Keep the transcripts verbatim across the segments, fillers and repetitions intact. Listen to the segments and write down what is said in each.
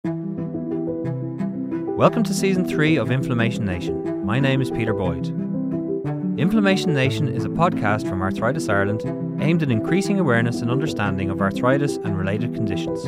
Welcome to Season three of Inflammation Nation. My name is Peter Boyd. Inflammation Nation is a podcast from Arthritis Ireland aimed at increasing awareness and understanding of arthritis and related conditions.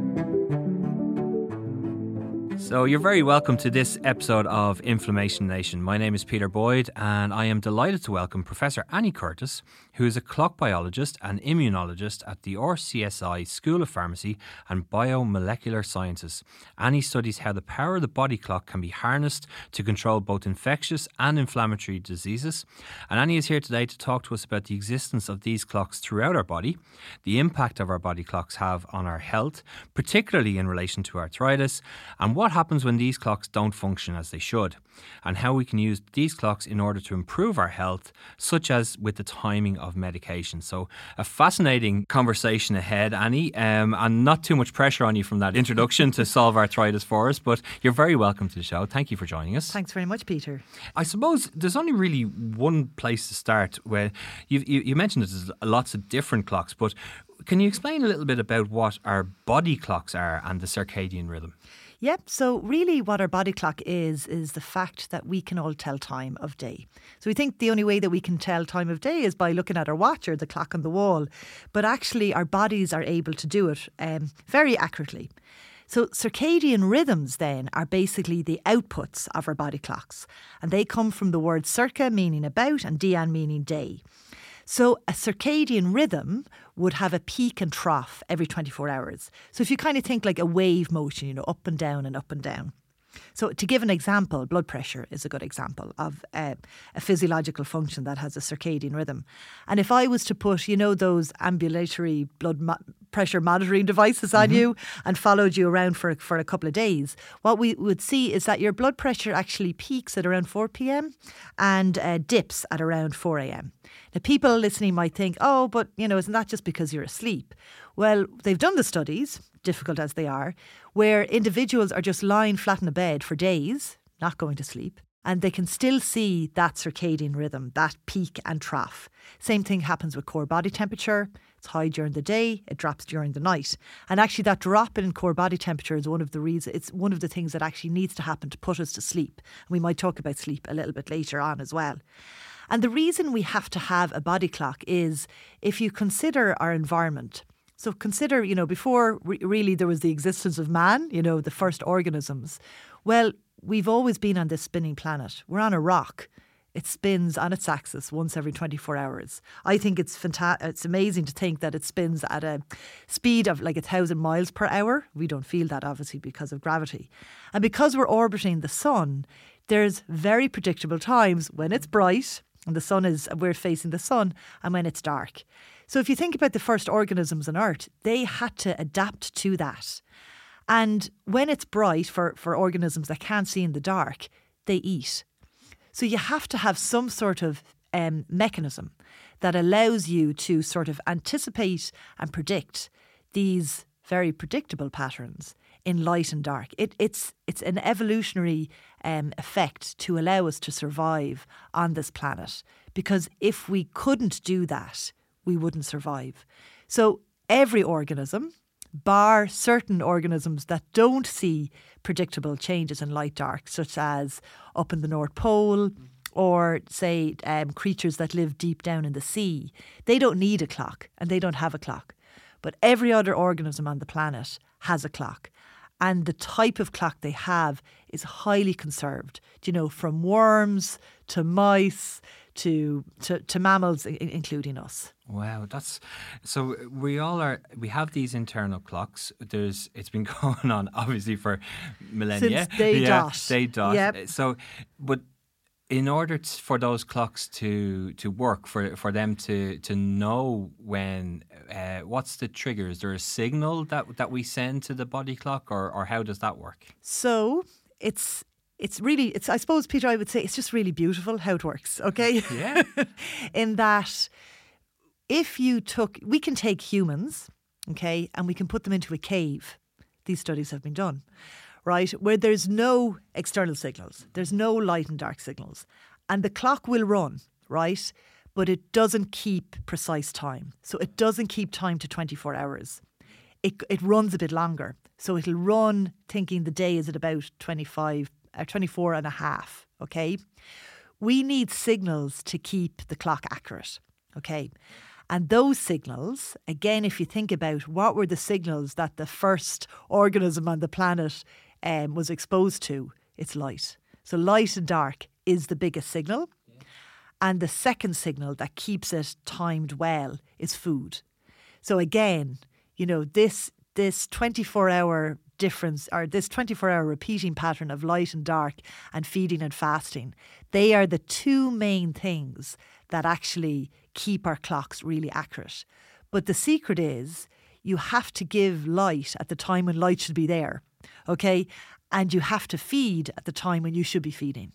So you're very welcome to this episode of Inflammation Nation. My name is Peter Boyd and I am delighted to welcome Professor Annie Curtis, who is a clock biologist and immunologist at the R C S I School of Pharmacy and Biomolecular Sciences. Annie studies how the power of the body clock can be harnessed to control both infectious and inflammatory diseases. And Annie is here today to talk to us about the existence of these clocks throughout our body, the impact of our body clocks have on our health, particularly in relation to arthritis, and what happens when these clocks don't function as they should, and how we can use these clocks in order to improve our health, such as with the timing of medication. So a fascinating conversation ahead, Annie, um, and not too much pressure on you from that introduction to solve arthritis for us, but you're very welcome to the show. Thank you for joining us. Thanks very much, Peter. I suppose there's only really one place to start where you you, you mentioned that there's lots of different clocks, but can you explain a little bit about what our body clocks are and the circadian rhythm? Yep, so really what our body clock is, is the fact that we can all tell time of day. So we think the only way that we can tell time of day is by looking at our watch or the clock on the wall. But actually our bodies are able to do it um, very accurately. So circadian rhythms then are basically the outputs of our body clocks. And they come from the word circa, meaning about, and dian, meaning day. So a circadian rhythm would have a peak and trough every twenty-four hours. So if you kind of think like a wave motion, you know, up and down and up and down. So to give an example, blood pressure is a good example of uh, a physiological function that has a circadian rhythm. And if I was to put, you know, those ambulatory blood mo- pressure monitoring devices on mm-hmm. you and followed you around for, for a couple of days, what we would see is that your blood pressure actually peaks at around four p.m. and uh, dips at around four a.m. Now, people listening might think, oh, but, you know, isn't that just because you're asleep? Well, they've done the studies, difficult as they are, where individuals are just lying flat in a bed for days, not going to sleep, and they can still see that circadian rhythm, that peak and trough. Same thing happens with core body temperature. It's high during the day, it drops during the night. And actually that drop in core body temperature is one of the reasons, it's one of the things that actually needs to happen to put us to sleep. And we might talk about sleep a little bit later on as well. And the reason we have to have a body clock is if you consider our environment. So consider, you know, before re- really there was the existence of man, you know, the first organisms. Well, we've always been on this spinning planet. We're on a rock. It spins on its axis once every twenty-four hours. I think it's fanta- It's amazing to think that it spins at a speed of like a thousand miles per hour. We don't feel that obviously because of gravity. And because we're orbiting the sun, there's very predictable times when it's bright and the sun is, we're facing the sun, and when it's dark. So if you think about the first organisms on Earth, they had to adapt to that. And when it's bright for, for organisms that can't see in the dark, they eat. So you have to have some sort of um, mechanism that allows you to sort of anticipate and predict these very predictable patterns in light and dark. It, it's it's an evolutionary um, effect to allow us to survive on this planet. Because if we couldn't do that, we wouldn't survive. So every organism, bar certain organisms that don't see predictable changes in light dark, such as up in the North Pole or say um, creatures that live deep down in the sea, they don't need a clock and they don't have a clock. But every other organism on the planet has a clock. And the type of clock they have is highly conserved. You know, from worms to mice to to, to mammals, I- including us. Wow, that's so. We all are. We have these internal clocks. There's. It's been going on obviously for millennia. Since day yeah, dot. Day dot. Yep. So, but in order to, for those clocks to to work, for for them to to know when, uh, what's the trigger? Is there a signal that that we send to the body clock, or or how does that work? So it's. It's really, it's. I suppose, Peter, I would say it's just really beautiful how it works, okay? Yeah. In that, if you took, we can take humans, okay, and we can put them into a cave. These studies have been done, right? Where there's no external signals. There's no light and dark signals. And the clock will run, right? But it doesn't keep precise time. So it doesn't keep time to twenty-four hours. It, it runs a bit longer. So it'll run thinking the day is at about twenty-five or twenty-four and a half, okay? We need signals to keep the clock accurate, okay? And those signals, again, if you think about what were the signals that the first organism on the planet um, was exposed to, it's light. So light and dark is the biggest signal. Yeah. And the second signal that keeps it timed well is food. So again, you know, this this twenty-four hour difference or this twenty-four hour repeating pattern of light and dark and feeding and fasting, they are the two main things that actually keep our clocks really accurate. But the secret is you have to give light at the time when light should be there, okay? And you have to feed at the time when you should be feeding.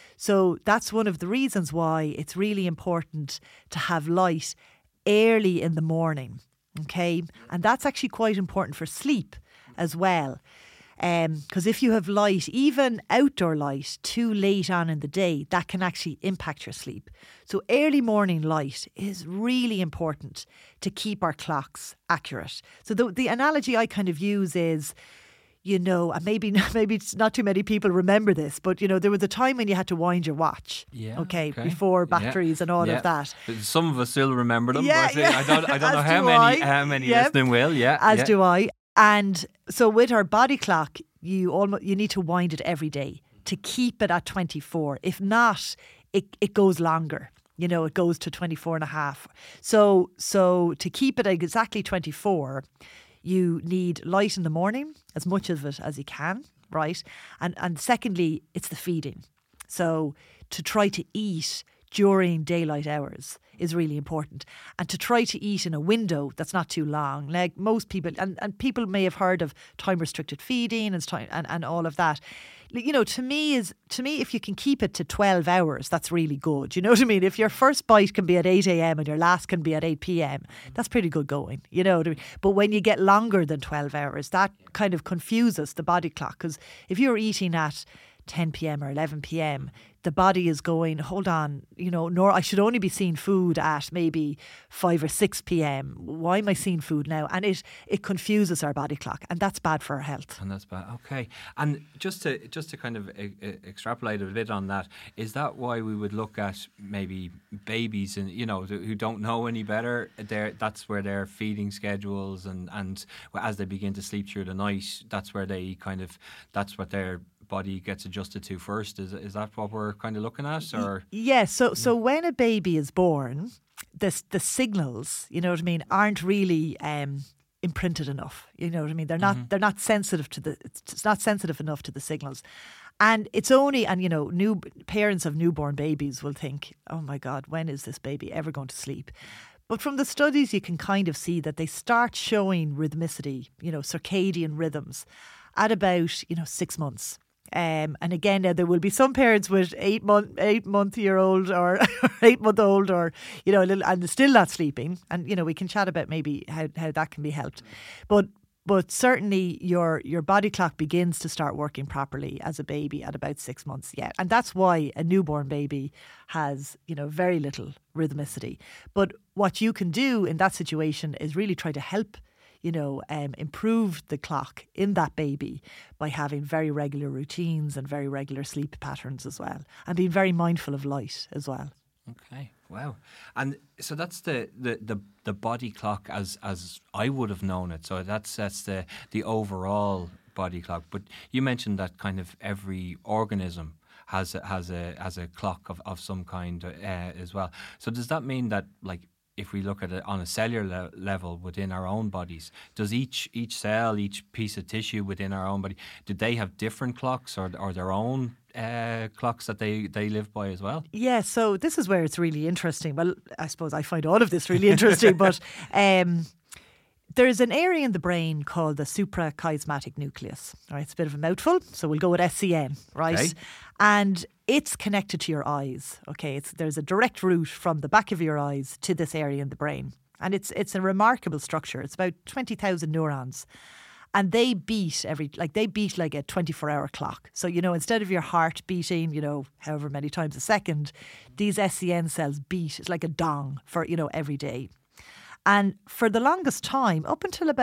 So that's one of the reasons why it's really important to have light early in the morning, okay? And that's actually quite important for sleep as well. Because um, if you have light, even outdoor light, too late on in the day, that can actually impact your sleep. So early morning light is really important to keep our clocks accurate. So the, the analogy I kind of use is, you know, and maybe maybe it's not too many people remember this, but, you know, there was a time when you had to wind your watch, yeah, okay, okay. before batteries yeah, and all yeah. of that. Some of us still remember them, yeah, but yeah. I don't, I don't know how do many, I. how many yeah. listening will. Yeah, As yeah. do I. And so with our body clock, you almost you need to wind it every day to keep it at twenty-four. If not, it, it goes longer. You know, it goes to twenty-four and a half. So, so to keep it at exactly twenty-four, you need light in the morning, as much of it as you can, right? And and secondly, it's the feeding. So to try to eat during daylight hours is really important. And to try to eat in a window that's not too long. Like most people, and, and people may have heard of time-restricted feeding and, time, and and all of that. You know, to me, is to me, if you can keep it to twelve hours, that's really good. You know what I mean? If your first bite can be at eight a.m. and your last can be at eight p.m, that's pretty good going. You know what I mean? But when you get longer than twelve hours, that kind of confuses the body clock. Because if you're eating at ten p.m. or eleven p.m, the body is going, hold on, you know, nor I should only be seeing food at maybe five or six p.m. Why am I seeing food now? And it it confuses our body clock, and that's bad for our health. And that's bad. Okay. And just to just to kind of uh, uh, extrapolate a bit on that, is that why we would look at maybe babies and, you know, who don't know any better? They're, that's where their feeding schedules and and as they begin to sleep through the night, that's where they kind of that's what they're body gets adjusted to first. Is is that what we're kind of looking at? Or yes. Yeah, so so when a baby is born, the the signals, you know what I mean, aren't really um, imprinted enough. You know what I mean? They're not mm-hmm. they're not sensitive to the it's not sensitive enough to the signals. And it's only, and you know, new parents of newborn babies will think, oh my God, when is this baby ever going to sleep? But from the studies, you can kind of see that they start showing rhythmicity, you know, circadian rhythms at about, you know, six months. Um, and again, now there will be some parents with eight month, eight month year old or eight month old, or you know, a little, and still not sleeping. And you know, we can chat about maybe how, how that can be helped. But but certainly, your your body clock begins to start working properly as a baby at about six months. Yeah, and that's why a newborn baby has, you know, very little rhythmicity. But what you can do in that situation is really try to help, you know, um, improve the clock in that baby by having very regular routines and very regular sleep patterns as well, and being very mindful of light as well. Okay, wow. And so that's the, the, the, the body clock as as I would have known it. So that's that's the the overall body clock. But you mentioned that kind of every organism has a, has a has a clock of, of some kind uh, as well. So does that mean that, like, if we look at it on a cellular le- level within our own bodies, does each each cell, each piece of tissue within our own body, do they have different clocks or or their own uh, clocks that they, they live by as well? Yeah, so this is where it's really interesting. Well, I suppose I find all of this really interesting, but um, there's an area in the brain called the suprachiasmatic nucleus. All right, it's a bit of a mouthful, so we'll go with S C N, right? Okay. And it's connected to your eyes. Okay, it's there's a direct route from the back of your eyes to this area in the brain, and it's it's a remarkable structure. It's about twenty thousand neurons, and they beat every like they beat like a twenty-four hour clock. So you know, instead of your heart beating, you know, however many times a second, these S C N cells beat. It's like a dong for, you know, every day. And for the longest time, up until about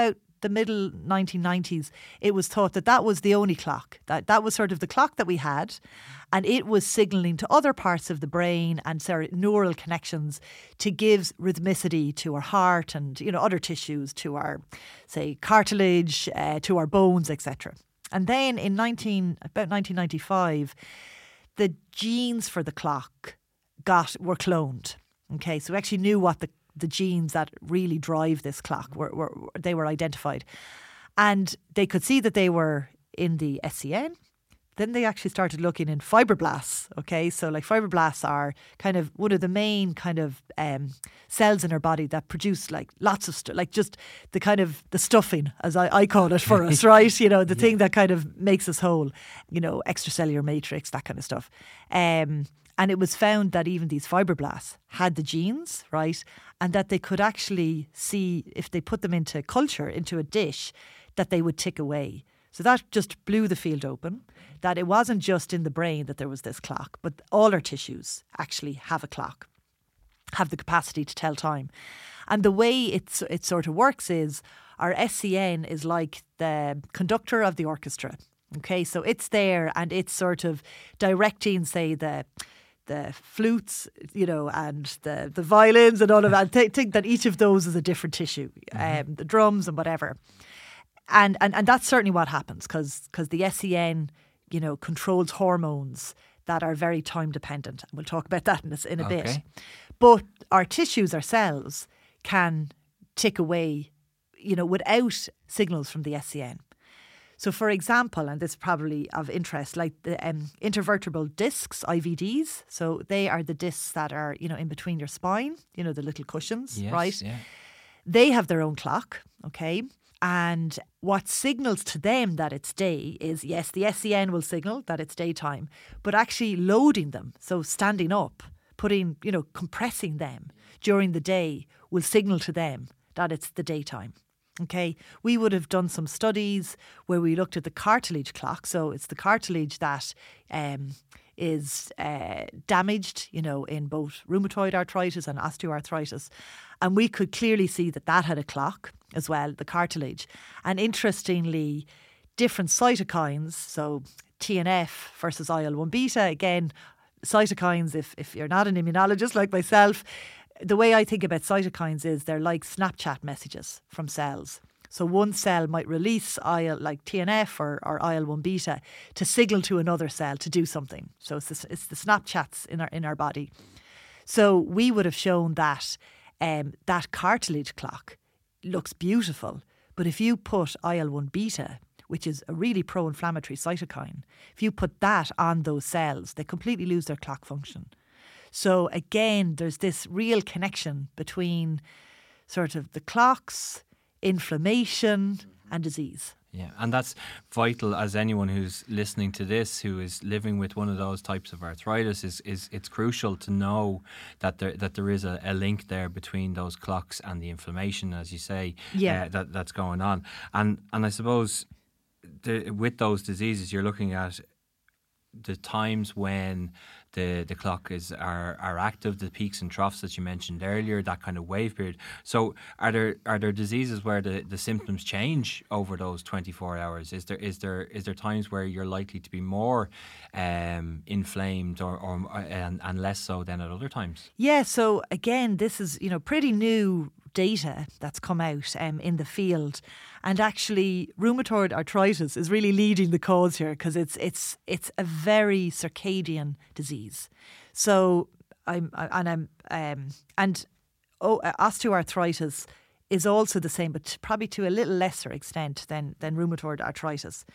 the middle nineteen nineties, it was thought that that was the only clock. That that was sort of the clock that we had, and it was signalling to other parts of the brain and sorry, neural connections to give rhythmicity to our heart and, you know, other tissues, to our, say, cartilage, uh, to our bones, et cetera. And then in nineteen about nineteen ninety-five, the genes for the clock got were cloned. Okay, so we actually knew what the the genes that really drive this clock were, were they were identified, and they could see that they were in the S C N. Then they actually started looking in fibroblasts. Okay, so like fibroblasts are kind of one of the main kind of um, cells in our body that produce like lots of stuff, like just the kind of the stuffing, as I, I call it for us, right? You know, the yeah. thing that kind of makes us whole. You know, extracellular matrix, that kind of stuff. Um, and it was found that even these fibroblasts had the genes, right, and that they could actually see if they put them into culture, into a dish, that they would tick away. So that just blew the field open, that it wasn't just in the brain that there was this clock, but all our tissues actually have a clock, have the capacity to tell time. And the way it's, it sort of works is our S C N is like the conductor of the orchestra. Okay, so it's there and it's sort of directing, say, the the flutes, you know, and the, the violins and all of that. I think that each of those is a different tissue, mm-hmm. um, the drums and whatever. And and, and that's certainly what happens because because the S C N, you know, controls hormones that are very time dependent. We'll talk about that in a, in a okay. bit. But our tissues, our cells, can tick away, you know, without signals from the S C N. So, for example, and this is probably of interest, like the um, intervertebral discs, I V Ds. So they are the discs that are, you know, in between your spine, you know, the little cushions, yes, right? Yeah. They have their own clock, okay? And what signals to them that it's day is, yes, the S C N will signal that it's daytime, but actually loading them, so standing up, putting, you know, compressing them during the day will signal to them that it's the daytime. Okay, we would have done some studies where we looked at the cartilage clock. So it's the cartilage that um, is uh, damaged, you know, in both rheumatoid arthritis and osteoarthritis. And we could clearly see that that had a clock as well, the cartilage. And interestingly, different cytokines, so T N F versus I L one beta, again, cytokines, if, if you're not an immunologist like myself, the way I think about cytokines is they're like Snapchat messages from cells. So one cell might release I L, like T N F or, or I L one beta to signal to another cell to do something. So it's the, it's the Snapchats in our in our body. So we would have shown that um, that cartilage clock looks beautiful. But if you put I L one beta, which is a really pro-inflammatory cytokine, if you put that on those cells, they completely lose their clock function. So again, there's this real connection between sort of the clocks, inflammation and disease. Yeah, and that's vital, as anyone who's listening to this who is living with one of those types of arthritis is is it's crucial to know that there that there is a, a link there between those clocks and the inflammation, as you say, yeah. uh, that that's going on. And and I suppose the, with those diseases, you're looking at the times when the the clock is are, are active, the peaks and troughs that you mentioned earlier, that kind of wave period. So are there are there diseases where the, the symptoms change over those twenty-four hours? Is there is there is there times where you're likely to be more um, inflamed or, or and, and less so than at other times? Yeah, so again, this is, you know, pretty new data that's come out um, in the field, and actually rheumatoid arthritis is really leading the cause here because it's it's it's a very circadian disease. So I'm and I'm um, and oh, osteoarthritis is also the same, but probably to a little lesser extent than than rheumatoid arthritis.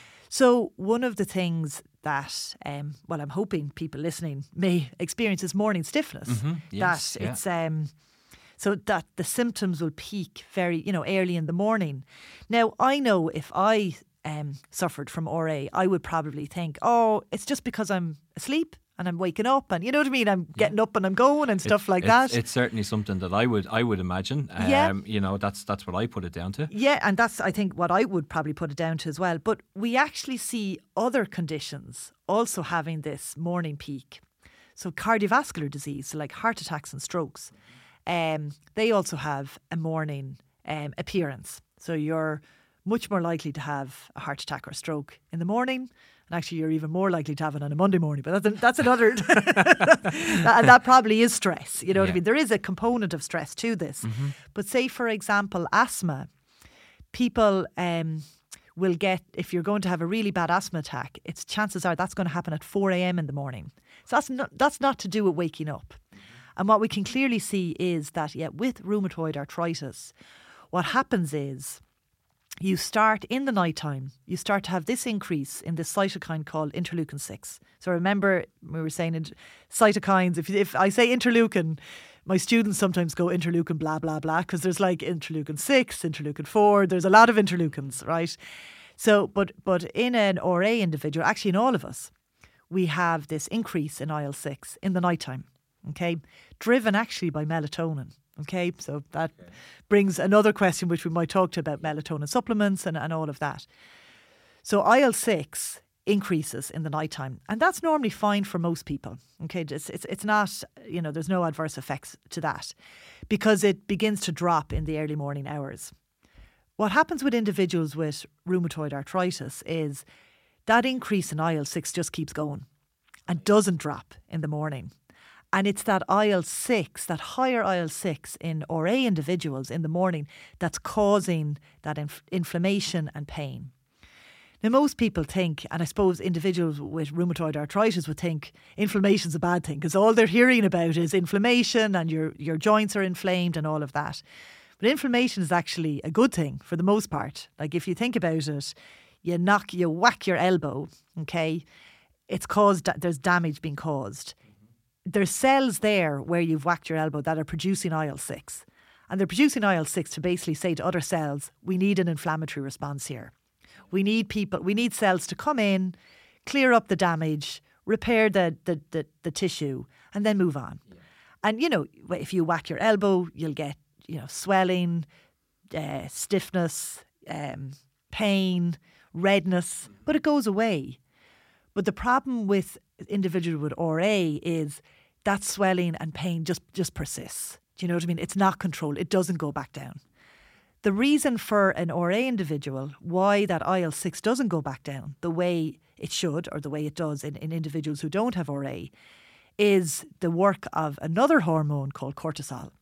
So one of the things that, um, well, I'm hoping people listening may experience is morning stiffness. Mm-hmm. Yes, that yeah. it's um. So that the symptoms will peak very, you know, early in the morning. Now, I know if I um, suffered from R A, I would probably think, oh, it's just because I'm asleep and I'm waking up and, you know what I mean, I'm getting yeah. up and I'm going and stuff it, like it's, that. It's certainly something that I would I would imagine. Um, yeah. You know, that's that's what I put it down to. Yeah, and that's, I think, what I would probably put it down to as well. But we actually see other conditions also having this morning peak. So cardiovascular disease, so like heart attacks and strokes. Um, they also have a morning um, appearance. So you're much more likely to have a heart attack or a stroke in the morning. And actually, you're even more likely to have it on a Monday morning. But that's, a, that's another... and that probably is stress. You know yeah. what I mean? There is a component of stress to this. Mm-hmm. But say, for example, asthma. People um, will get... If you're going to have a really bad asthma attack, it's chances are that's going to happen at four a.m. in the morning. So that's not, that's not to do with waking up. And what we can clearly see is that, yeah, with rheumatoid arthritis, what happens is... You start in the nighttime, you start to have this increase in this cytokine called interleukin six. So remember, we were saying cytokines, if, if I say interleukin, my students sometimes go interleukin blah, blah, blah, because there's like interleukin six, interleukin four, there's a lot of interleukins, right? So, but but in an R A individual, actually in all of us, we have this increase in I L six in the nighttime, okay? Driven actually by melatonin. Okay, so that okay. brings another question which we might talk to about melatonin supplements and, and all of that. So I L six increases in the nighttime, and that's normally fine for most people. Okay, it's, it's it's not, you know, there's no adverse effects to that because it begins to drop in the early morning hours. What happens with individuals with rheumatoid arthritis is that increase in I L six just keeps going and doesn't drop in the morning. And it's that I L six, that higher I L six in R A individuals in the morning that's causing that inf- inflammation and pain. Now, most people think, and I suppose individuals with rheumatoid arthritis would think inflammation's a bad thing because all they're hearing about is inflammation and your, your joints are inflamed and all of that. But inflammation is actually a good thing for the most part. Like if you think about it, you knock, you whack your elbow, okay, it's caused, there's damage being caused. There's cells there where you've whacked your elbow that are producing I L six. And they're producing I L six to basically say to other cells, we need an inflammatory response here. We need people, we need cells to come in, clear up the damage, repair the the, the, the tissue, and then move on. Yeah. And, you know, if you whack your elbow, you'll get, you know, swelling, uh, stiffness, um, pain, redness, but it goes away. But the problem with individuals with R A is that swelling and pain just, just persists. Do you know what I mean? It's not controlled. It doesn't go back down. The reason for an R A individual, why that I L six doesn't go back down the way it should or the way it does in, in individuals who don't have R A, is the work of another hormone called cortisol.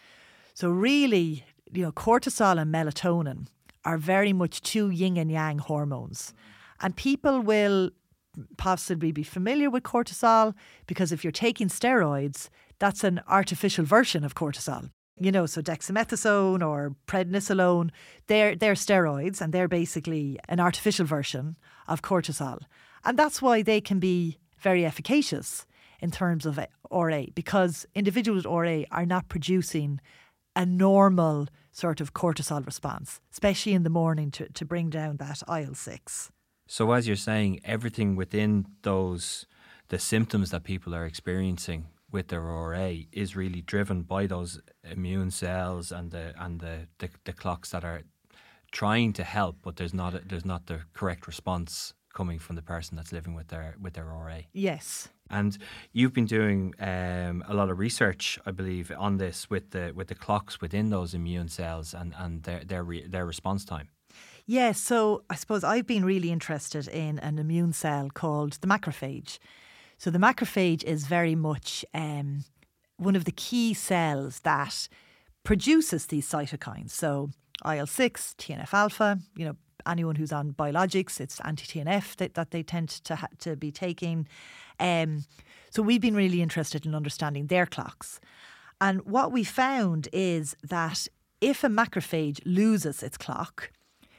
So really, you know, cortisol and melatonin are very much two yin and yang hormones. And people will possibly be familiar with cortisol because if you're taking steroids, that's an artificial version of cortisol. You know, so dexamethasone or prednisolone, they're, they're steroids and they're basically an artificial version of cortisol. And that's why they can be very efficacious in terms of R A because individuals with R A are not producing a normal sort of cortisol response, especially in the morning to, to bring down that I L six. So as you're saying, everything within those, the symptoms that people are experiencing with their R A is really driven by those immune cells and the and the, the, the clocks that are trying to help, but there's not a, there's not the correct response coming from the person that's living with their with their R A. Yes. And you've been doing um, a lot of research, I believe, on this with the with the clocks within those immune cells and and their their re, their response time. Yes, so I suppose I've been really interested in an immune cell called the macrophage. So the macrophage is very much um, one of the key cells that produces these cytokines. So I L six, T N F alpha, you know, anyone who's on biologics, it's anti-T N F that, that they tend to ha- to be taking. Um, so we've been really interested in understanding their clocks. And what we found is that if a macrophage loses its clock,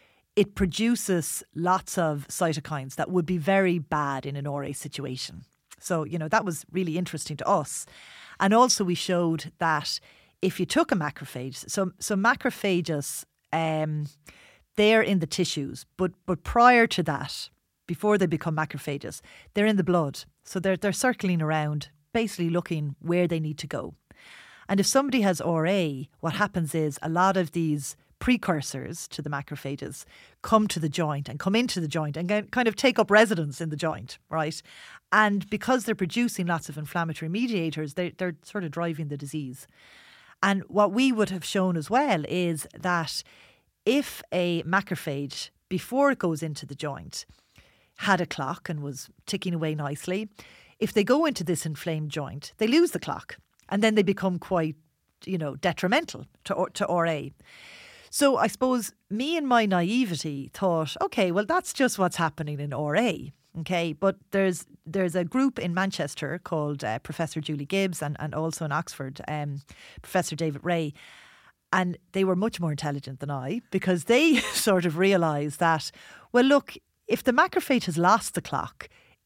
it produces lots of cytokines that would be very bad in an R A situation. So, you know, that was really interesting to us. And also we showed that if you took a macrophage, so so macrophages, um, they're in the tissues, but but prior to that, before they become macrophages, they're in the blood. So they're they're circling around, basically looking where they need to go. And if somebody has R A, what happens is a lot of these precursors to the macrophages come to the joint and come into the joint and get, kind of take up residence in the joint, right? And because they're producing lots of inflammatory mediators, they, they're sort of driving the disease. And what we would have shown as well is that if a macrophage, before it goes into the joint, had a clock and was ticking away nicely, if they go into this inflamed joint, they lose the clock and then they become quite, you know, detrimental to, to R A. So I suppose me and my naivety thought, okay, well, that's just what's happening in R A. Okay, but there's there's a group in Manchester called uh, Professor Julie Gibbs and, and also in Oxford, um, Professor David Ray. And they were much more intelligent than I, because they sort of realised that, well, look, if the macrophage has lost the clock,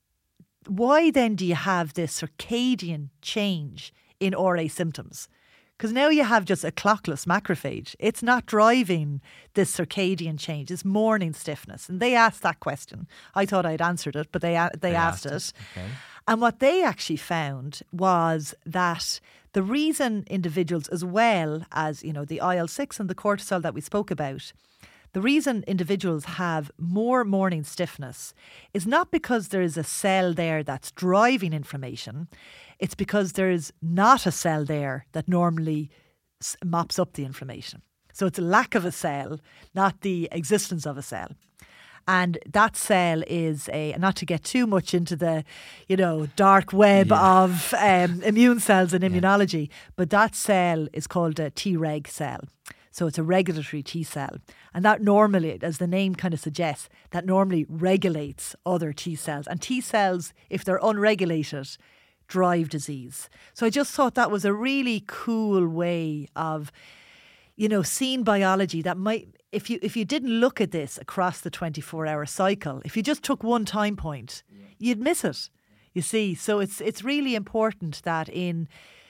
why then do you have this circadian change in R A symptoms? Because now you have just a clockless macrophage. It's not driving this circadian change, this morning stiffness. And they asked that question. I thought I'd answered it, but they they, they asked, asked it. it. Okay. And what they actually found was that the reason individuals, as well as, you know, the I L six and the cortisol that we spoke about, the reason individuals have more morning stiffness is not because there is a cell there that's driving inflammation. It's because there's not a cell there that normally mops up the inflammation. So it's a lack of a cell, not the existence of a cell. And that cell is a, not to get too much into the, you know, dark web yeah. of um, immune cells and immunology, yeah. but that cell is called a Treg cell. So it's a regulatory T cell. And that normally, as the name kind of suggests, that normally regulates other T cells. And T cells, if they're unregulated, drive disease. So I just thought that was a really cool way of, you know, seeing biology that might, if you if you didn't look at this across the twenty-four hour cycle, if you just took one time point, yeah. you'd miss it. You see, so it's it's really important that in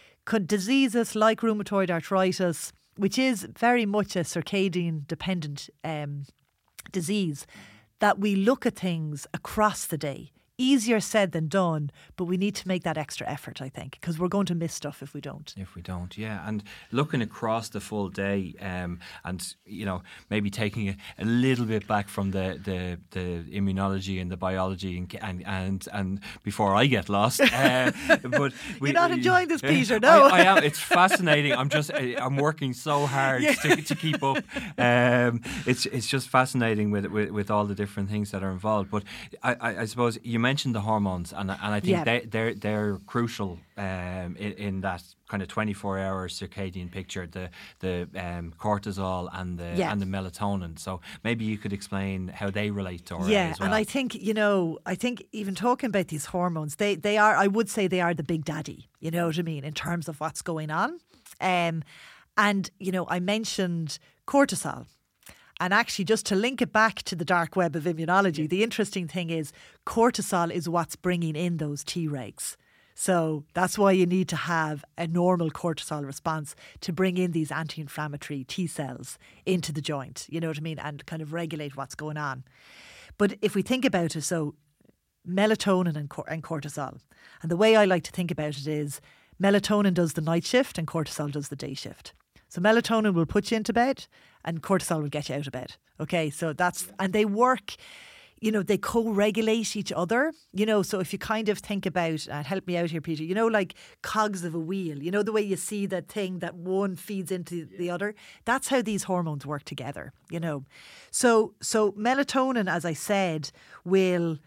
diseases like rheumatoid arthritis, which is very much a circadian dependent um, disease, that we look at things across the day. Easier said than done, but we need to make that extra effort, I think, because we're going to miss stuff if we don't. If we don't, yeah. And looking across the full day um, and, you know, maybe taking a, a little bit back from the, the, the immunology and the biology and and and, and before I get lost. Uh, but we, You're not enjoying this, Peter, no. I, I am. It's fascinating. I'm just, I'm working so hard yeah. to, to keep up. Um, it's it's just fascinating with, with, with all the different things that are involved. But I, I, I suppose you mentioned the hormones, and and I think yeah. they, they're they're crucial um, in, in that kind of twenty-four hour circadian picture. The the um, cortisol and the yeah. and the melatonin. So maybe you could explain how they relate to R A yeah, as well. And I think you know, I think even talking about these hormones, they they are. I would say they are the big daddy. You know what I mean in terms of what's going on. Um, and you know, I mentioned cortisol. And actually, just to link it back to the dark web of immunology, yeah. the interesting thing is cortisol is what's bringing in those Tregs. So that's why you need to have a normal cortisol response to bring in these anti-inflammatory T cells into the joint, you know what I mean, and kind of regulate what's going on. But if we think about it, so melatonin and, cor- and cortisol, and the way I like to think about it is melatonin does the night shift and cortisol does the day shift. So melatonin will put you into bed and cortisol will get you out of bed. Okay, so that's, and they work, you know, they co-regulate each other. You know, so if you kind of think about, and help me out here, Peter, you know, like cogs of a wheel, you know, the way you see that thing that one feeds into the other, that's how these hormones work together, you know. So, so melatonin, as I said, will,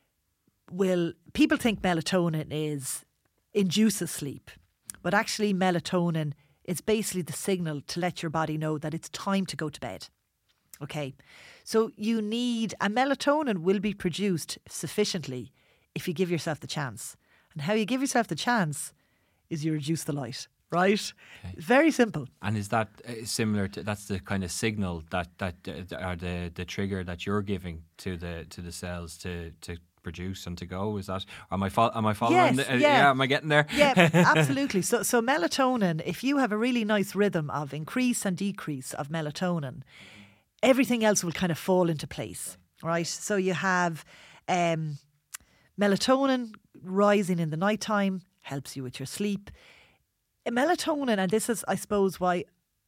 will, people think melatonin is, induces sleep, but actually melatonin it's basically the signal to let your body know that it's time to go to bed. Okay, so you need, and melatonin will be produced sufficiently if you give yourself the chance. And how you give yourself the chance is you reduce the light, right? Okay. Very simple. And is that uh, similar to, that's the kind of signal that, that uh, are the, the trigger that you're giving to the to the cells to, to produce and to go? Is that, am I fo- am I following? Yes, the, uh, yeah. yeah, am I getting there? Yeah, absolutely. So, so melatonin, if you have a really nice rhythm of increase and decrease of melatonin, everything else will kind of fall into place, right? So you have um, melatonin rising in the nighttime, helps you with your sleep. Melatonin, and this is, I suppose, why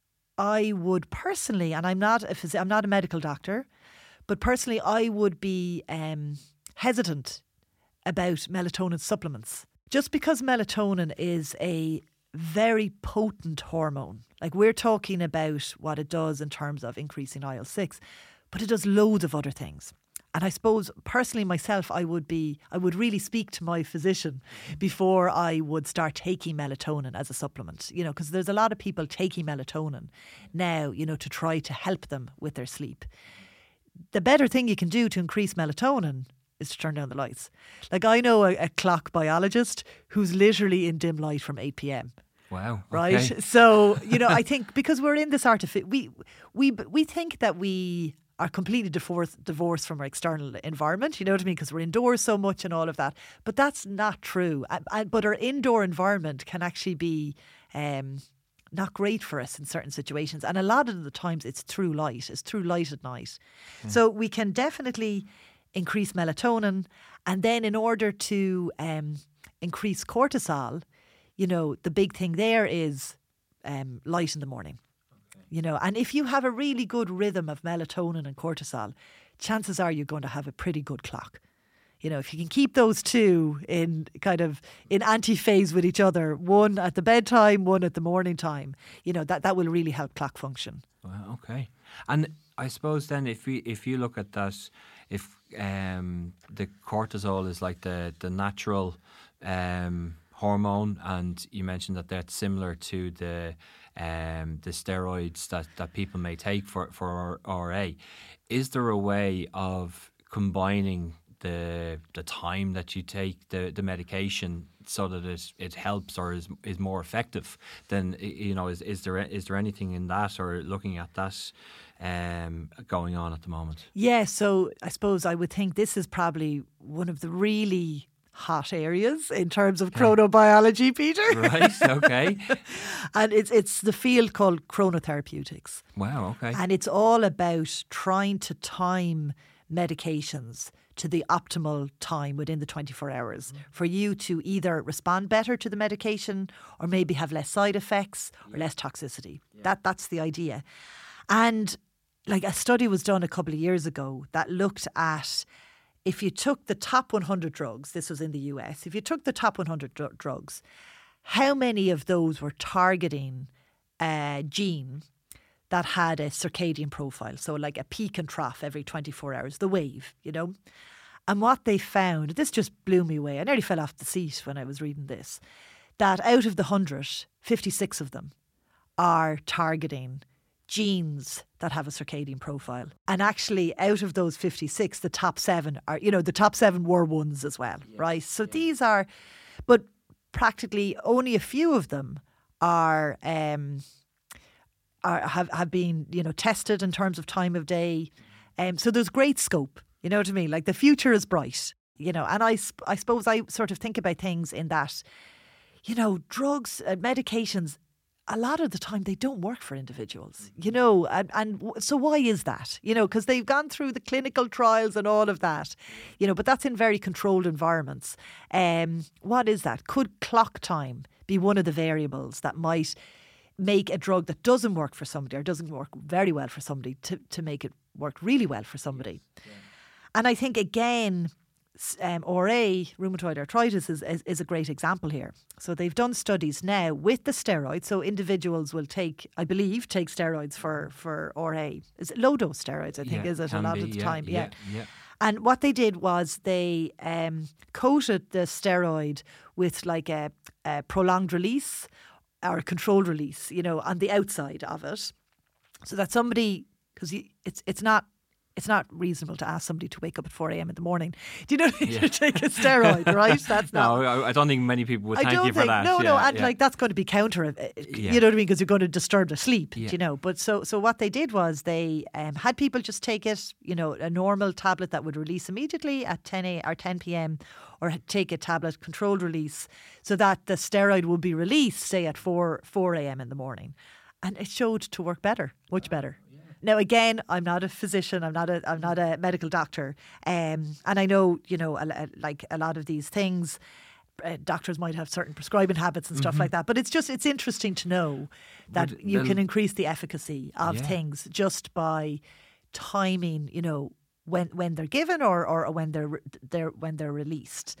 I would personally, and I'm not a phys- I'm not a medical doctor, but personally, I would be um, hesitant about melatonin supplements. Just because melatonin is a very potent hormone. Like, we're talking about what it does in terms of increasing I L six, but it does loads of other things. And I suppose personally myself, I would be, I would really speak to my physician before I would start taking melatonin as a supplement, you know, because there's a lot of people taking melatonin now, you know, to try to help them with their sleep. The better thing you can do to increase melatonin is to turn down the lights. Like, I know a, a clock biologist who's literally in dim light from eight p.m. Wow. Right. Okay. So, you know, I think because we're in this artificial, we, we, we think that we are completely divorced, divorced from our external environment, you know what I mean? Because we're indoors so much and all of that. But that's not true. And, and, but our indoor environment can actually be um, not great for us in certain situations. And a lot of the times it's through light. It's through light at night. Mm. So we can definitely increase melatonin. And then in order to um, increase cortisol, you know, the big thing there is um, light in the morning. You know, and if you have a really good rhythm of melatonin and cortisol, chances are you're going to have a pretty good clock. You know, if you can keep those two in kind of in anti-phase with each other, one at the bedtime, one at the morning time, you know, that, that will really help clock function. Well, okay. And I suppose then if we if you look at that, if um, the cortisol is like the, the natural um, hormone, and you mentioned that that's similar to the um, the steroids that, that people may take for, for R A. Is there a way of combining the the time that you take the, the medication so that it, it helps or is is more effective? Then, you know, is, is there is there anything in that, or looking at that um, going on at the moment? Yeah, so I suppose I would think this is probably one of the really hot areas in terms of chronobiology, Peter. Right, okay. And it's it's the field called chronotherapeutics. Wow, okay. And it's all about trying to time medications to the optimal time within the twenty-four hours mm. for you to either respond better to the medication or maybe have less side effects or yeah. less toxicity. Yeah. That That's the idea. And like, a study was done a couple of years ago that looked at, if you took the top one hundred drugs, this was in the U S, if you took the top one hundred dr- drugs, how many of those were targeting a gene that had a circadian profile? So like a peak and trough every twenty-four hours, the wave, you know? And what they found, this just blew me away. I nearly fell off the seat when I was reading this, that out of the one hundred, fifty-six of them are targeting genes that have a circadian profile. And actually, out of those fifty-six, the top seven are, you know, the top seven were ones as well, yeah, right? So yeah. these are, but practically only a few of them are, um, are have, have been, you know, tested in terms of time of day. Um, so there's great scope, you know what I mean? Like, the future is bright, you know, and I, I suppose I sort of think about things in that, you know, drugs, uh, medications, a lot of the time they don't work for individuals, you know, and, and so why is that? You know, because they've gone through the clinical trials and all of that, you know, but that's in very controlled environments. Um, what is that? Could clock time be one of the variables that might make a drug that doesn't work for somebody or doesn't work very well for somebody to, to make it work really well for somebody? Yeah. And I think, again, Um, R A, rheumatoid arthritis, is, is, is a great example here. So they've done studies now with the steroids. So individuals will take, I believe, take steroids for, for R A. Is it low dose steroids, I think, yeah, is it a lot be, of the yeah, time? Yeah, yeah. yeah. And what they did was they um, coated the steroid with like a, a prolonged release or a controlled release, you know, on the outside of it. So that somebody, because it's it's not, It's not reasonable to ask somebody to wake up at four a.m. in the morning. Do you know, yeah. to take a steroid, right? That's not. No, I don't think many people would I thank don't you think, for that. No, yeah, no, and yeah. like that's going to be counter. You yeah. know what I mean? Because you're going to disturb the sleep. Yeah. You know, but so so what they did was they um, had people just take it. You know, a normal tablet that would release immediately at ten a or ten p.m. or take a tablet controlled release, so that the steroid would be released, say at four four a.m. in the morning, and it showed to work better, much better. Now, again, I'm not a physician. I'm not a. I'm not a medical doctor. Um, and I know, you know, a, a, like a lot of these things, uh, doctors might have certain prescribing habits and stuff mm-hmm. like that. But it's just it's interesting to know that but you can increase the efficacy of yeah. things just by timing. You know, when when they're given or or when they're they're when they're released.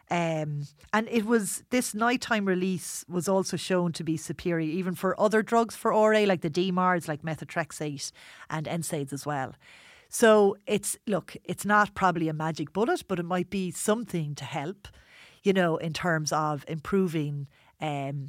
Um, and it was, this nighttime release was also shown to be superior even for other drugs for R A, like the D MARDs, like methotrexate and N SAIDs as well. So it's, look, it's not probably a magic bullet, but it might be something to help, you know, in terms of improving um,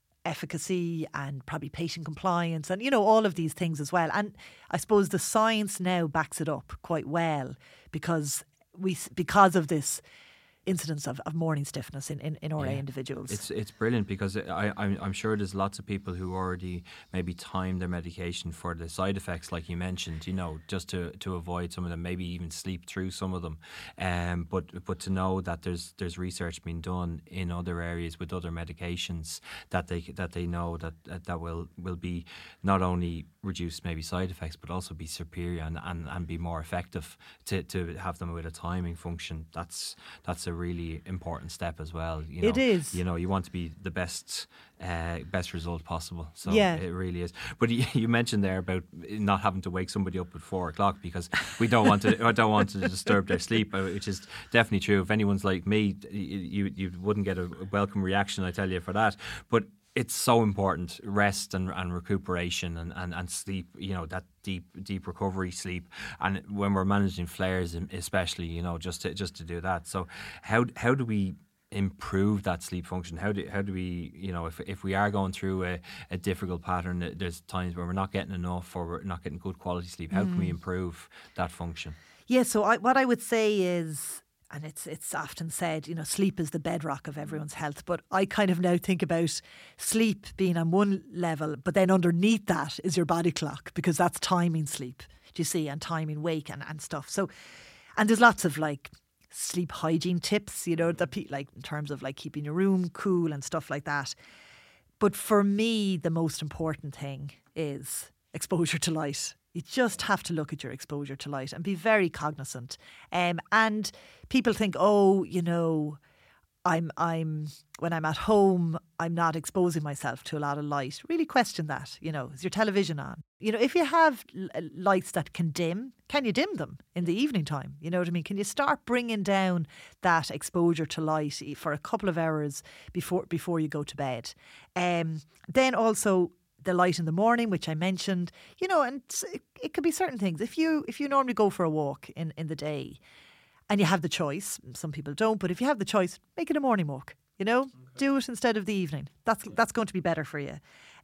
efficacy and probably patient compliance and, you know, all of these things as well. And I suppose the science now backs it up quite well because we, because of this incidence of, of morning stiffness in, in, in R A yeah. individuals. It's it's brilliant because I, I'm, I'm sure there's lots of people who already maybe time their medication for the side effects like you mentioned, you know, just to, to avoid some of them, maybe even sleep through some of them. Um, but but to know that there's there's research being done in other areas with other medications that they that they know that that, that will, will be not only reduce maybe side effects but also be superior and, and, and be more effective to, to have them with a timing function. That's that's a really important step as well. You know, it is. You know, you want to be the best uh, best result possible. So yeah. it really is. But you, you mentioned there about not having to wake somebody up at four o'clock because we don't want to. I don't want to disturb their sleep, which is definitely true. If anyone's like me, you you wouldn't get a welcome reaction, I tell you, for that. But it's so important, rest and, and recuperation and, and, and sleep, you know, that deep deep recovery sleep. And when we're managing flares especially, you know, just to just to do that. So how how do we improve that sleep function? How do how do we, you know, if if we are going through a, a difficult pattern, there's times where we're not getting enough or we're not getting good quality sleep. How mm. can we improve that function? Yeah, so I, what I would say is, and it's it's often said, you know, sleep is the bedrock of everyone's health. But I kind of now think about sleep being on one level, but then underneath that is your body clock, because that's timing sleep, do you see, and timing wake and, and stuff. So, and there's lots of like sleep hygiene tips, you know, that pe- like in terms of like keeping your room cool and stuff like that. But for me, the most important thing is exposure to light. You just have to look at your exposure to light and be very cognizant. Um, and people think, oh, you know, I'm I'm when I'm at home, I'm not exposing myself to a lot of light. Really question that. You know, is your television on? You know, if you have l- lights that can dim, can you dim them in the evening time? You know what I mean? Can you start bringing down that exposure to light for a couple of hours before before you go to bed? Um, then also the light in the morning, which I mentioned, you know, and it, it could be certain things. If you if you normally go for a walk in, in the day and you have the choice, some people don't, but if you have the choice, make it a morning walk, you know, okay. Do it instead of the evening. That's that's going to be better for you.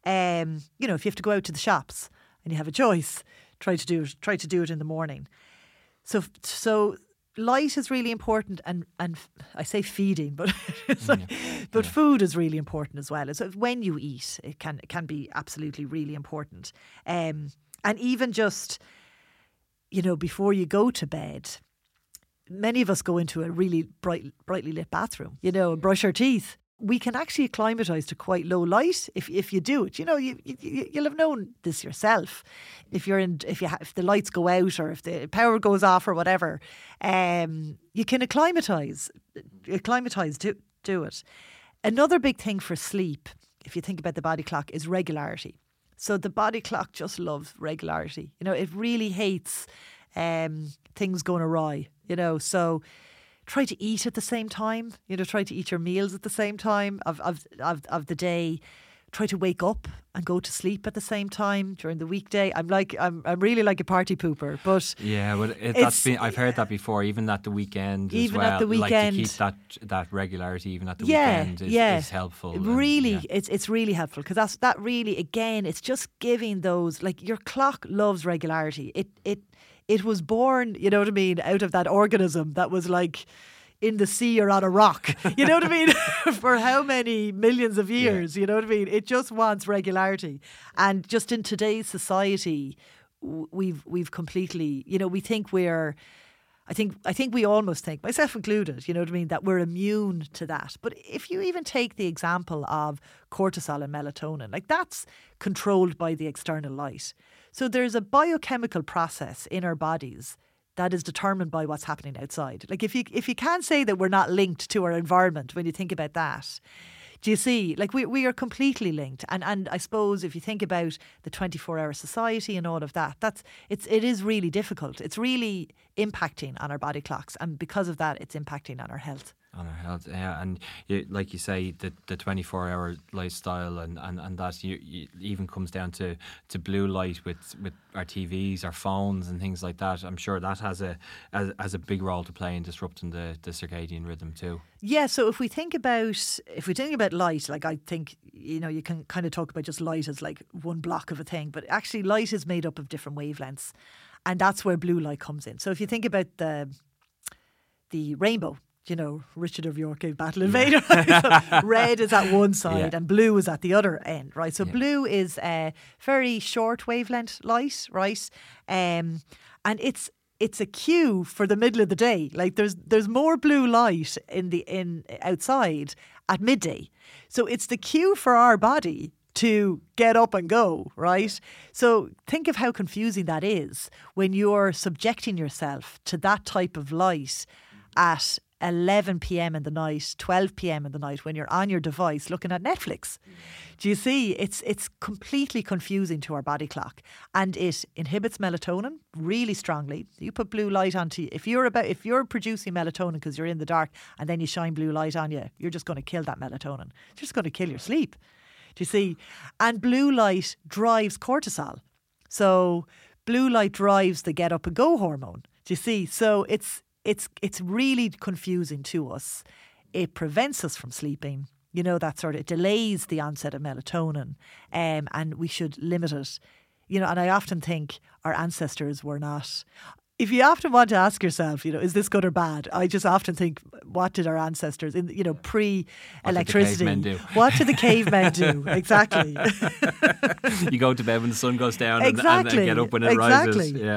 Um, you know, if you have to go out to the shops and you have a choice, try to do it, try to do it in the morning. So so light is really important, and, and I say feeding, but it's like, yeah. but yeah. food is really important as well. So when you eat, it can it can be absolutely really important. Um, and even just, you know, before you go to bed, many of us go into a really bright, brightly lit bathroom, you know, and brush our teeth. We can actually acclimatise to quite low light if if you do it. You know, you, you you'll have known this yourself. If you're in, if you ha- if the lights go out or if the power goes off or whatever, um, you can acclimatise, acclimatise to do it. Another big thing for sleep, if you think about the body clock, is regularity. So the body clock just loves regularity. You know, it really hates um, things going awry. You know, so. Try to eat at the same time, you know, try to eat your meals at the same time of, of, of, of the day. Try to wake up and go to sleep at the same time during the weekday. I'm like, I'm, I'm really like a party pooper, but yeah, but it, that's been, I've heard that before. Even at the weekend, even as well. at the weekend, like to keep that that regularity, even at the yeah, weekend, is, yeah. is helpful. Really, and, yeah. it's it's really helpful because that's that really again, it's just giving those, like, your clock loves regularity. It it. It was born, you know what I mean, out of that organism that was like in the sea or on a rock, you know what I mean, for how many millions of years, yeah. You know what I mean? It just wants regularity. And just in today's society, we've we've completely, you know, we think we're, I think I think we almost think, myself included, you know what I mean, that we're immune to that. But if you even take the example of cortisol and melatonin, like that's controlled by the external light. So there's a biochemical process in our bodies that is determined by what's happening outside. Like if you if you can't say that we're not linked to our environment when you think about that, do you see? Like we we are completely linked. And and I suppose if you think about the twenty-four hour society and all of that, that's it's it is really difficult. It's really impacting on our body clocks, and because of that, it's impacting on our health. On our health, yeah, and you, like you say, the the twenty-four hour lifestyle, and, and, and that you, you even comes down to, to blue light with, with our T Vs, our phones, and things like that. I'm sure that has a has, has a big role to play in disrupting the, the circadian rhythm too. Yeah, so if we think about if we think about light, like I think you know you can kind of talk about just light as like one block of a thing, but actually light is made up of different wavelengths, and that's where blue light comes in. So if you think about the the rainbow. You know, Richard of York gave Battle Invader. So red is at one side yeah. and blue is at the other end, right? So yeah. blue is a very short wavelength light, right? Um, and it's it's a cue for the middle of the day. Like there's there's more blue light in the in outside at midday, so it's the cue for our body to get up and go, right? So think of how confusing that is when you're subjecting yourself to that type of light at eleven p.m. in the night, twelve p.m. in the night, when you're on your device looking at Netflix. Do you see? It's it's completely confusing to our body clock, and it inhibits melatonin really strongly. You put blue light onto if you're about if you're producing melatonin because you're in the dark, and then you shine blue light on you, you're just going to kill that melatonin. It's just going to kill your sleep. Do you see? And blue light drives cortisol, so blue light drives the get up and go hormone. Do you see? So it's It's it's really confusing to us. It prevents us from sleeping. You know, that sort of, it delays the onset of melatonin, um, and we should limit it. You know, and I often think our ancestors were not. If you often want to ask yourself, you know, is this good or bad? I just often think, what did our ancestors, in you know, pre-electricity, what did the cavemen do? What did the cavemen do? Exactly. You go to bed when the sun goes down exactly. and, and get up when it exactly. rises.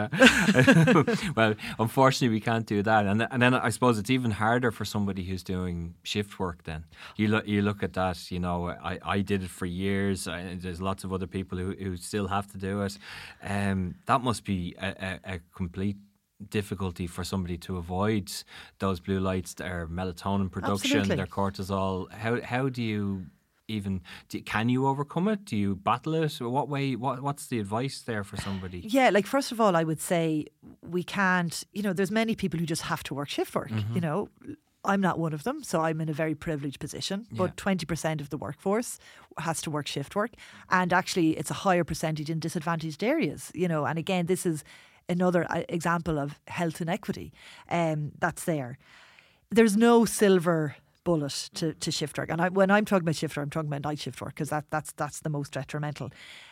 Yeah. Well, unfortunately, we can't do that. And and then I suppose it's even harder for somebody who's doing shift work then. You look, you look at that, you know, I, I did it for years. I, there's lots of other people who, who still have to do it. Um, that must be a, a, a complete difficulty for somebody to avoid those blue lights, their melatonin production, Absolutely. their cortisol. How how do you even do, can you overcome it? Do you battle it? Or what way? What what's the advice there for somebody? Yeah, like first of all, I would say we can't. You know, there's many people who just have to work shift work. Mm-hmm. You know. I'm not one of them, so I'm in a very privileged position. But yeah. twenty percent of the workforce has to work shift work. And actually, it's a higher percentage in disadvantaged areas. You know, and again, this is another example of health inequity um, that's there. There's no silver bullet to, to shift work. And I, when I'm talking about shift work, I'm talking about night shift work because that, that's that's the most detrimental.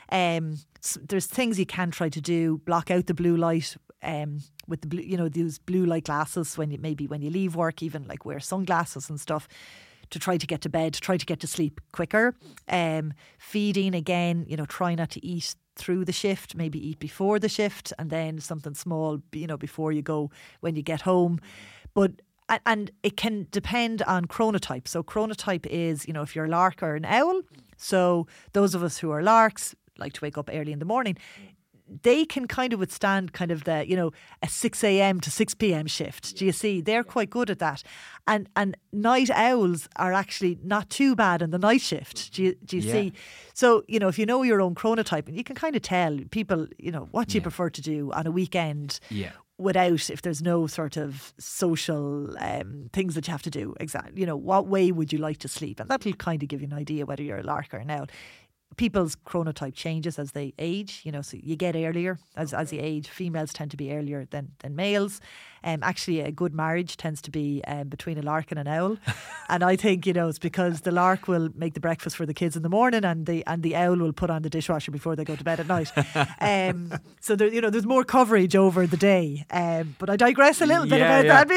Um, so there's things you can try to do, block out the blue light um, with the blue, you know, these blue light glasses when you maybe when you leave work, even like wear sunglasses and stuff to try to get to bed, to try to get to sleep quicker. Um, feeding again, you know, try not to eat through the shift, maybe eat before the shift and then something small, you know, before you go when you get home. But and it can depend on chronotype. So chronotype is, you know, if you're a lark or an owl. So those of us who are larks like to wake up early in the morning. They can kind of withstand kind of the, you know, a six a.m. to six p.m. shift. Do you see? They're quite good at that. And and night owls are actually not too bad in the night shift. Do you, do you yeah. see? So, you know, if you know your own chronotype, and you can kind of tell people, you know, what you yeah. prefer to do on a weekend. Yeah. Without, if there's no sort of social um, things that you have to do, exactly, you know, what way would you like to sleep? And that'll kind of give you an idea whether you're a lark or an owl. People's chronotype changes as they age, you know, so you get earlier as as you age. Females tend to be earlier than, than males. Um, actually, a good marriage tends to be um, between a lark and an owl. And I think, you know, it's because the lark will make the breakfast for the kids in the morning and the and the owl will put on the dishwasher before they go to bed at night. Um, so, there, you know, there's more coverage over the day. Um, but I digress a little bit yeah, about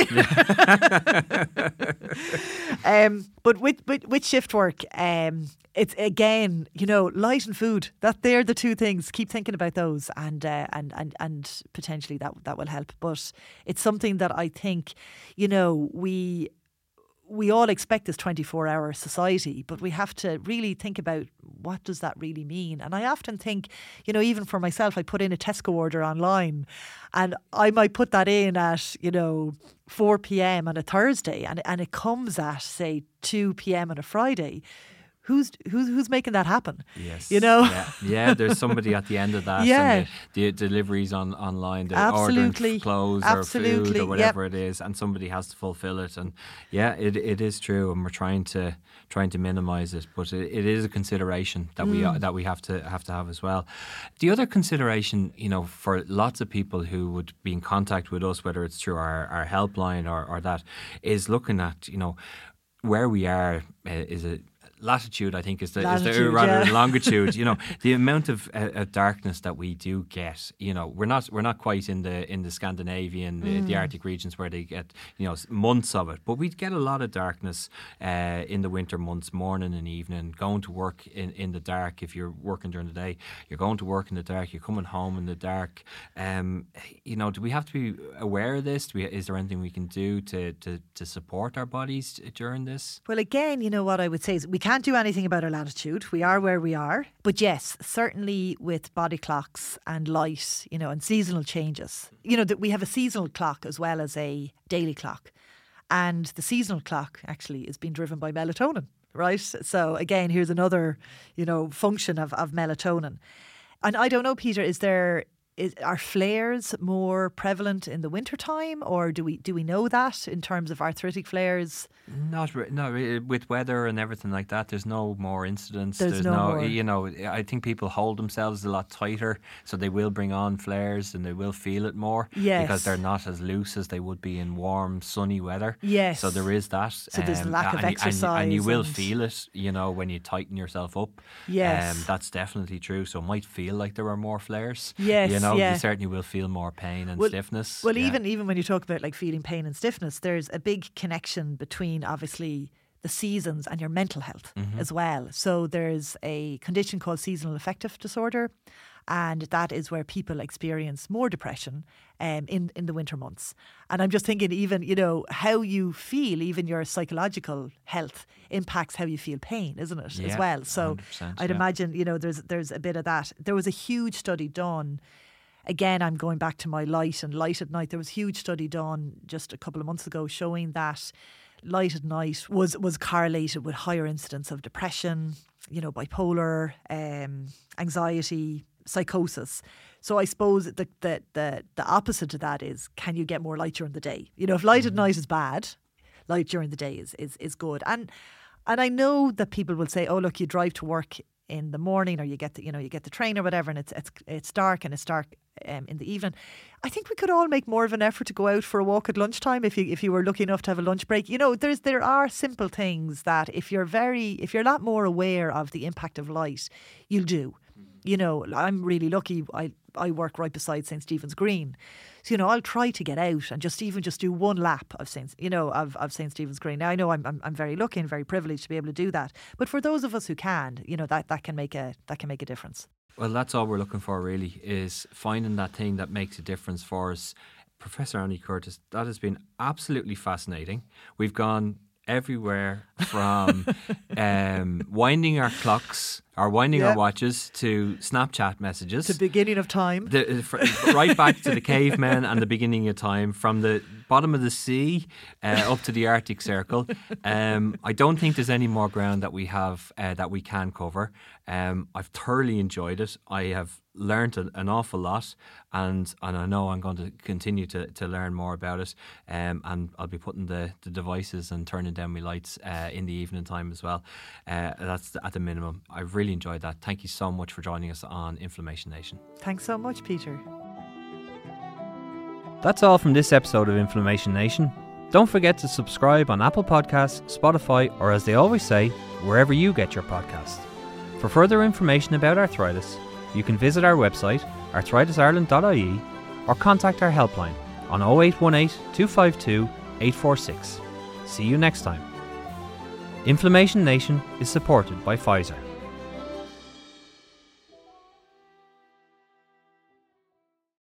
yeah. that. um, but with, with, with shift work, um, it's again, you know, light and food. That they're the two things. Keep thinking about those, and uh, and and and potentially that that will help. But it's something that I think, you know, we we all expect this twenty-four hour society, but we have to really think about what does that really mean. And I often think, you know, even for myself, I put in a Tesco order online, and I might put that in at, you know, four p.m. on a Thursday, and and it comes at say two p.m. on a Friday. who's who's who's making that happen? Yes, you know. Yeah, yeah there's somebody at the end of that. Yeah, and the, the deliveries on online, the absolutely, ordering clothes absolutely. or food or whatever yep. it is, and somebody has to fulfill it. And yeah, it it is true, and we're trying to trying to minimise it, but it, it is a consideration that mm. we uh, that we have to have to have as well. The other consideration, you know, for lots of people who would be in contact with us, whether it's through our, our helpline or, or that, is looking at, you know, where we are uh, is a latitude, I think, is the, latitude, is the rather yeah. longitude. You know, the amount of, uh, of darkness that we do get. You know, we're not we're not quite in the in the Scandinavian, mm. the, the Arctic regions where they get, you know, months of it. But we get a lot of darkness uh, in the winter months, morning and evening. Going to work in, in the dark. If you're working during the day, you're going to work in the dark. You're coming home in the dark. Um, you know, do we have to be aware of this? Do we, is there anything we can do to, to to support our bodies during this? Well, again, you know what I would say is we can't do anything about our latitude. We are where we are. But yes, certainly with body clocks and light, you know, and seasonal changes. You know, that we have a seasonal clock as well as a daily clock. And the seasonal clock actually is being driven by melatonin, right? So again, here's another, you know, function of, of melatonin. And I don't know, Peter, is there... Is, are flares more prevalent in the wintertime, or do we do we know that in terms of arthritic flares? Not re- no re- with weather and everything like that. There's no more incidents. There's, there's no, no more. You know, I think people hold themselves a lot tighter, so they will bring on flares and they will feel it more. Yes. Because they're not as loose as they would be in warm, sunny weather. Yes. So there is that. So there's um, lack of and, exercise, and, and you will and feel it. You know, when you tighten yourself up. Yes. Um, that's definitely true. So it might feel like there are more flares. Yes. You know, yeah. you certainly will feel more pain and well, stiffness. Well, yeah. even even when you talk about like feeling pain and stiffness, there's a big connection between obviously the seasons and your mental health mm-hmm. as well. So there's a condition called seasonal affective disorder, and that is where people experience more depression um, in, in the winter months. And I'm just thinking even, you know, how you feel, even your psychological health impacts how you feel pain, isn't it, yeah, as well? So I'd yeah. imagine, you know, there's there's a bit of that. There was a huge study done. Again, I'm going back to my light and light at night. There was a huge study done just a couple of months ago showing that light at night was, was correlated with higher incidence of depression, you know, bipolar, um, anxiety, psychosis. So I suppose the, the the the opposite of that is, can you get more light during the day? You know, if light mm-hmm. at night is bad, light during the day is, is, is good. And and I know that people will say, oh, look, you drive to work in the morning, or you get the, you know, you get the train or whatever, and it's it's it's dark and it's dark um, in the evening. I think we could all make more of an effort to go out for a walk at lunchtime if you if you were lucky enough to have a lunch break. You know, there's there are simple things that if you're very if you're a lot more aware of the impact of light, you'll do. You know, I'm really lucky. I I work right beside Saint Stephen's Green. So, you know, I'll try to get out and just even just do one lap of Saint, you know, of, of Saint Stephen's Green. Now, I know I'm, I'm I'm very lucky and very privileged to be able to do that. But for those of us who can, you know, that, that can make a that can make a difference. Well, that's all we're looking for, really, is finding that thing that makes a difference for us. Professor Annie Curtis, that has been absolutely fascinating. We've gone everywhere from um, winding our clocks or winding yep. our watches to Snapchat messages. To the beginning of time. The, fr- right back to the cavemen and the beginning of time, from the bottom of the sea uh, up to the Arctic Circle. Um, I don't think there's any more ground that we have uh, that we can cover. Um, I've thoroughly enjoyed it. I have learnt an, an awful lot, and and I know I'm going to continue to, to learn more about it. Um, and I'll be putting the, the devices and turning down my lights uh, in the evening time as well. Uh, that's at the minimum. I've really enjoyed that. Thank you so much for joining us on Inflammation Nation. Thanks so much, Peter. That's all from this episode of Inflammation Nation. Don't forget to subscribe on Apple Podcasts, Spotify, or as they always say, wherever you get your podcasts. For further information about arthritis, you can visit our website, arthritis ireland dot I E, or contact our helpline on oh eight one eight, two five two, eight four six. See you next time. Inflammation Nation is supported by Pfizer.